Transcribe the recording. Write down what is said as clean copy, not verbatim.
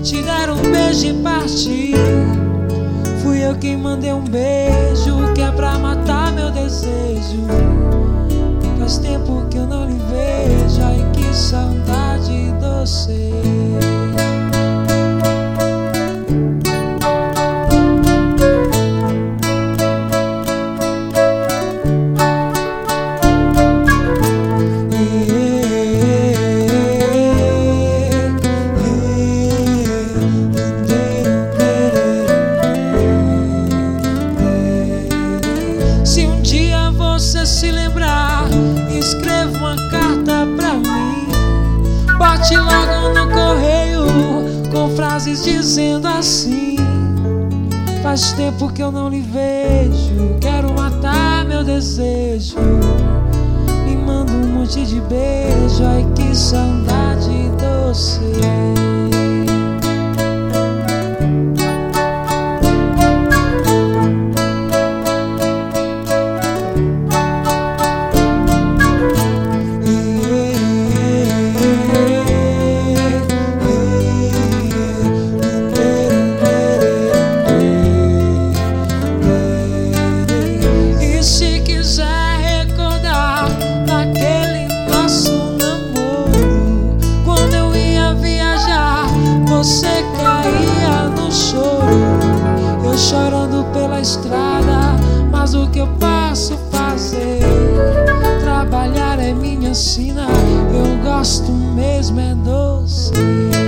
te deram um beijo e partir. Fui eu quem mandei um beijo que é pra matar meu desejo. Faz tempo que eu não lhe vejo, ai que saudade doce. Se um dia você se lembrar, escreva uma carta pra mim. Bote logo no correio com frases dizendo assim: faz tempo que eu não lhe vejo, quero matar meu desejo. Me manda um monte de beijo, ai que saudade doce. Você caía no choro, eu chorando pela estrada. Mas o que eu posso fazer? Trabalhar é minha sina, eu gosto mesmo é doce.